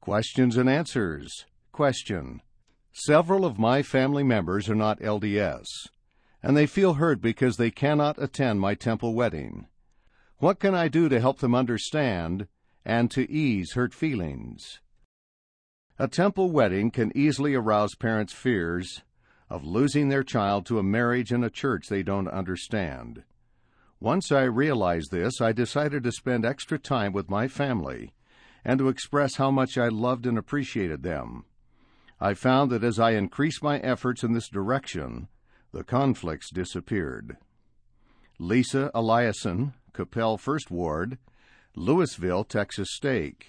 Questions and answers. Question. Several of my family members are not LDS, and they feel hurt because they cannot attend my temple wedding. What can I do to help them understand and to ease hurt feelings? A temple wedding can easily arouse parents' fears of losing their child to a marriage in a church they don't understand. Once I realized this, I decided to spend extra time with my family and to express how much I loved and appreciated them. I found that as I increased my efforts in this direction, the conflicts disappeared. Lisa Eliason, Capel First Ward, Louisville, Texas Stake.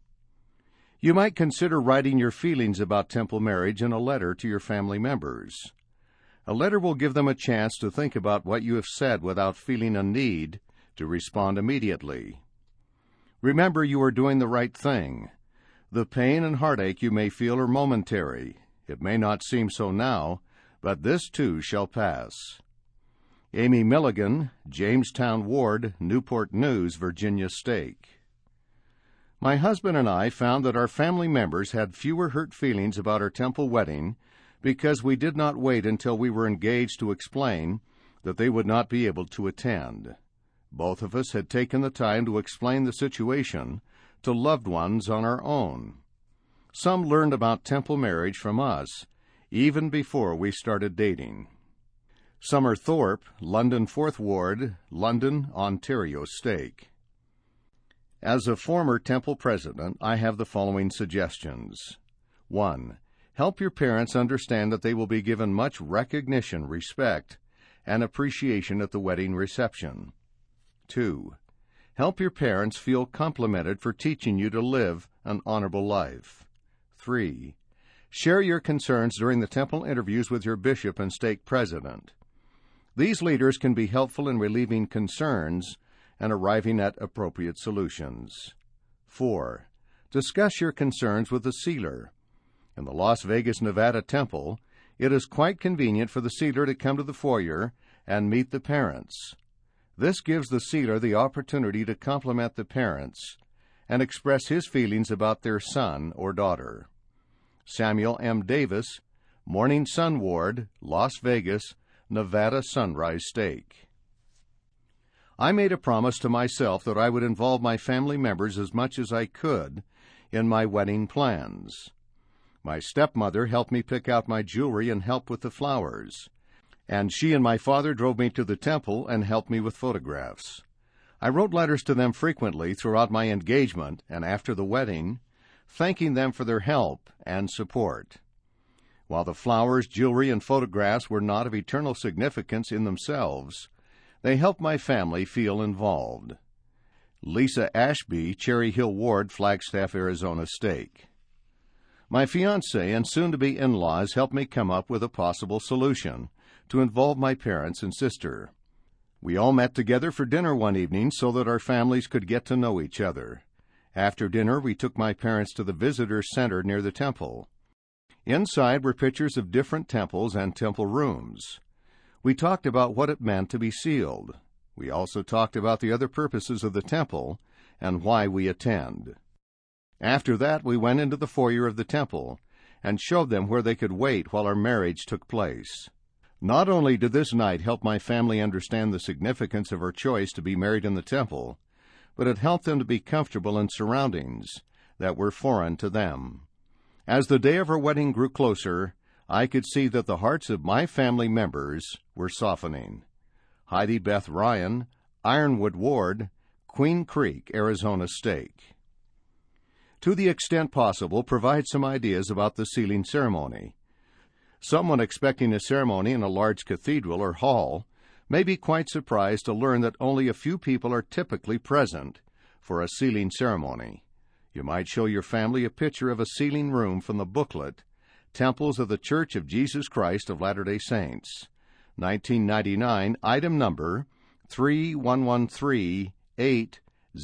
You might consider writing your feelings about temple marriage in a letter to your family members. A letter will give them a chance to think about what you have said without feeling a need to respond immediately. Remember, you are doing the right thing. The pain and heartache you may feel are momentary. It may not seem so now, but this too shall pass. Amy Milligan, Jamestown Ward, Newport News, Virginia Stake. My husband and I found that our family members had fewer hurt feelings about our temple wedding because we did not wait until we were engaged to explain that they would not be able to attend. Both of us had taken the time to explain the situation to loved ones on our own. Some learned about temple marriage from us even before we started dating. Summer Thorpe, London Fourth Ward, London, Ontario Stake. As a former temple president, I have the following suggestions. 1. Help your parents understand that they will be given much recognition, respect, and appreciation at the wedding reception. 2. Help your parents feel complimented for teaching you to live an honorable life. 3. Share your concerns during the temple interviews with your bishop and stake president. These leaders can be helpful in relieving concerns and arriving at appropriate solutions. 4. Discuss your concerns with the sealer. In the Las Vegas, Nevada temple, it is quite convenient for the sealer to come to the foyer and meet the parents. This gives the sealer the opportunity to compliment the parents and express his feelings about their son or daughter. Samuel M. Davis, Morning Sun Ward, Las Vegas, Nevada Sunrise Stake. I made a promise to myself that I would involve my family members as much as I could in my wedding plans. My stepmother helped me pick out my jewelry and help with the flowers, and she and my father drove me to the temple and helped me with photographs. I wrote letters to them frequently throughout my engagement and after the wedding, thanking them for their help and support. While the flowers, jewelry, and photographs were not of eternal significance in themselves, they helped my family feel involved. Lisa Ashby, Cherry Hill Ward, Flagstaff, Arizona Stake. My fiancé and soon-to-be in-laws helped me come up with a possible solution to involve my parents and sister. We all met together for dinner one evening so that our families could get to know each other. After dinner, we took my parents to the visitor center near the temple. Inside were pictures of different temples and temple rooms. We talked about what it meant to be sealed. We also talked about the other purposes of the temple and why we attend. After that, we went into the foyer of the temple and showed them where they could wait while our marriage took place. Not only did this night help my family understand the significance of our choice to be married in the temple, but it helped them to be comfortable in surroundings that were foreign to them. As the day of our wedding grew closer, I could see that the hearts of my family members were softening. Heidi Beth Ryan, Ironwood Ward, Queen Creek, Arizona Stake. To the extent possible, provide some ideas about the sealing ceremony. Someone expecting a ceremony in a large cathedral or hall may be quite surprised to learn that only a few people are typically present for a sealing ceremony. You might show your family a picture of a sealing room from the booklet, Temples of the Church of Jesus Christ of Latter-day Saints, 1999, item number 3113800,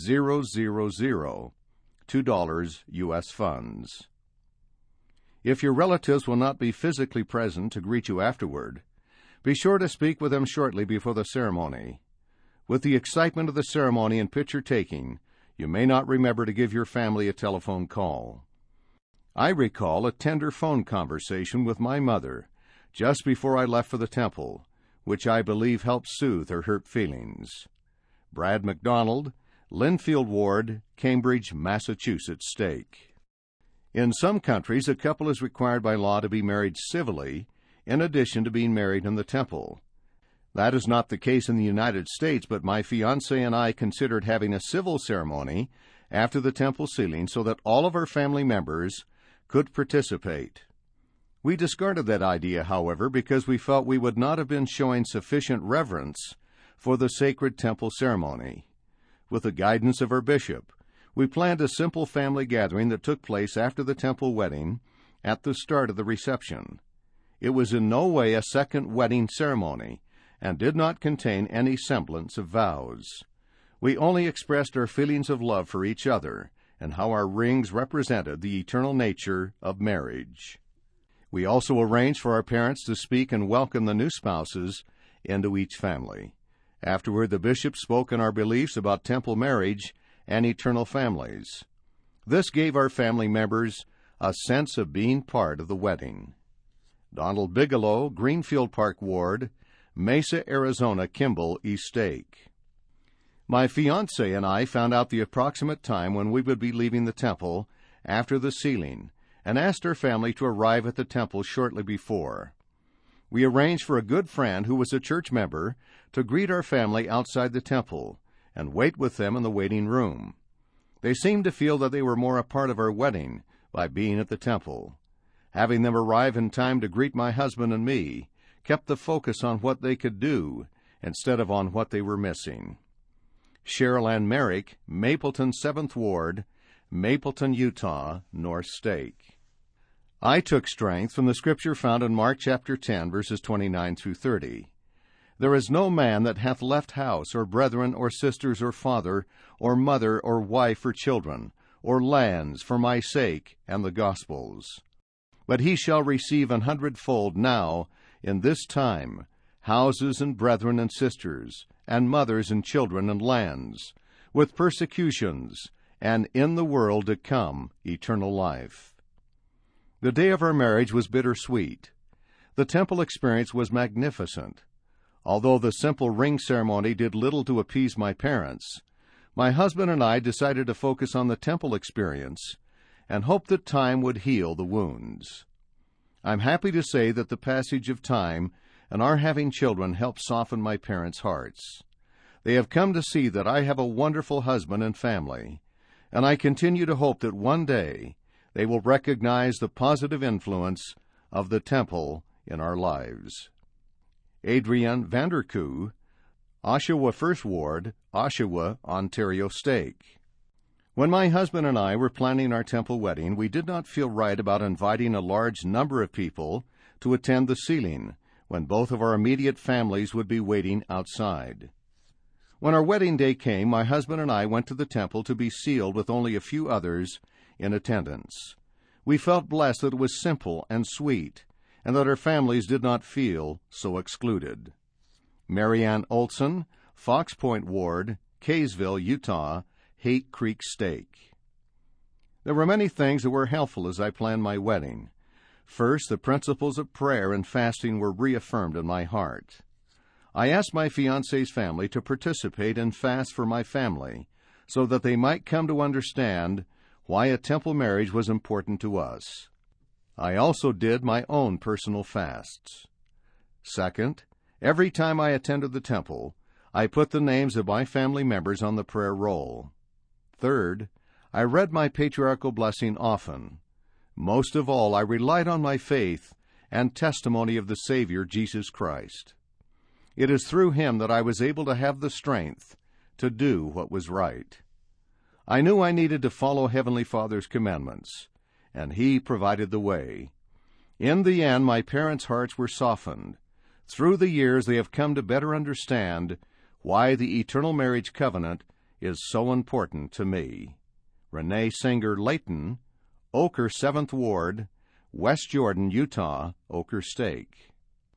$2 U.S. funds. If your relatives will not be physically present to greet you afterward, be sure to speak with them shortly before the ceremony. With the excitement of the ceremony and picture-taking, you may not remember to give your family a telephone call. I recall a tender phone conversation with my mother just before I left for the temple, which I believe helped soothe her hurt feelings. Brad McDonald, Linfield Ward, Cambridge, Massachusetts, Stake. In some countries, a couple is required by law to be married civilly, in addition to being married in the temple. That is not the case in the United States, but my fiancé and I considered having a civil ceremony after the temple sealing so that all of our family members could participate. We discarded that idea, however, because we felt we would not have been showing sufficient reverence for the sacred temple ceremony. With the guidance of our bishop, we planned a simple family gathering that took place after the temple wedding at the start of the reception. It was in no way a second wedding ceremony and did not contain any semblance of vows. We only expressed our feelings of love for each other and how our rings represented the eternal nature of marriage. We also arranged for our parents to speak and welcome the new spouses into each family. Afterward, the bishop spoke on our beliefs about temple marriage and eternal families. This gave our family members a sense of being part of the wedding. Donald Bigelow, Greenfield Park Ward, Mesa, Arizona, Kimball, East Stake. My fiancé and I found out the approximate time when we would be leaving the temple after the sealing and asked our family to arrive at the temple shortly before. We arranged for a good friend who was a church member to greet our family outside the temple and wait with them in the waiting room. They seemed to feel that they were more a part of our wedding by being at the temple. Having them arrive in time to greet my husband and me kept the focus on what they could do instead of on what they were missing. Cheryl Ann Merrick, Mapleton 7th Ward, Mapleton, Utah, North Stake. I took strength from the scripture found in Mark chapter 10, verses 29 through 30. There is no man that hath left house, or brethren, or sisters, or father, or mother, or wife, or children, or lands, for my sake and the gospel's. But he shall receive 100-fold now, in this time, houses and brethren and sisters, and mothers and children and lands, with persecutions, and in the world to come eternal life. The day of our marriage was bittersweet. The temple experience was magnificent. Although the simple ring ceremony did little to appease my parents, my husband and I decided to focus on the temple experience and hoped that time would heal the wounds. I'm happy to say that the passage of time and our having children helped soften my parents' hearts. They have come to see that I have a wonderful husband and family, and I continue to hope that one day they will recognize the positive influence of the temple in our lives. Adrienne Vanderkoo, Oshawa 1st Ward, Oshawa, Ontario Stake. When my husband and I were planning our temple wedding, we did not feel right about inviting a large number of people to attend the sealing, when both of our immediate families would be waiting outside. When our wedding day came, my husband and I went to the temple to be sealed with only a few others in attendance. We felt blessed that it was simple and sweet, and that our families did not feel so excluded. Marianne Olson, Fox Point Ward, Kaysville, Utah, Hake Creek Stake. There were many things that were helpful as I planned my wedding. First, the principles of prayer and fasting were reaffirmed in my heart. I asked my fiancé's family to participate and fast for my family so that they might come to understand why a temple marriage was important to us. I also did my own personal fasts. Second, every time I attended the temple, I put the names of my family members on the prayer roll. Third, I read my patriarchal blessing often. Most of all, I relied on my faith and testimony of the Savior, Jesus Christ. It is through him that I was able to have the strength to do what was right. I knew I needed to follow Heavenly Father's commandments, and he provided the way. In the end, my parents' hearts were softened. Through the years, they have come to better understand why the eternal marriage covenant is so important to me. Renee Singer Layton, Oker 7th Ward, West Jordan, Utah, Oker Stake.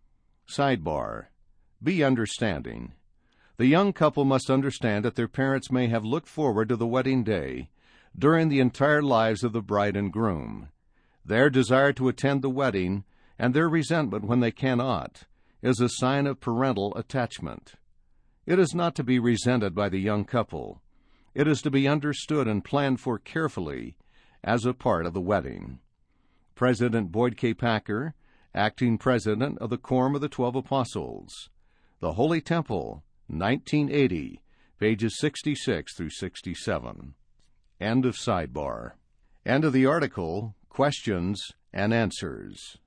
Sidebar: Be understanding. The young couple must understand that their parents may have looked forward to the wedding day during the entire lives of the bride and groom. Their desire to attend the wedding and their resentment when they cannot is a sign of parental attachment. It is not to be resented by the young couple. It is to be understood and planned for carefully as a part of the wedding. President Boyd K. Packer, acting president of the Quorum of the 12 Apostles. The Holy Temple, 1980, pages 66 through 67. End of sidebar. End of the article, Questions and Answers.